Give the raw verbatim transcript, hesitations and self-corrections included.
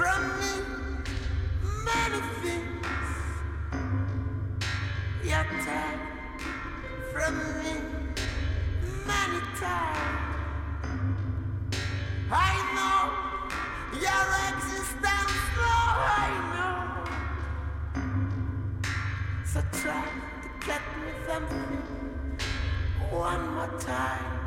from me many things. You take from me many times. I know your existence, oh, I know. So try to get me something one more time.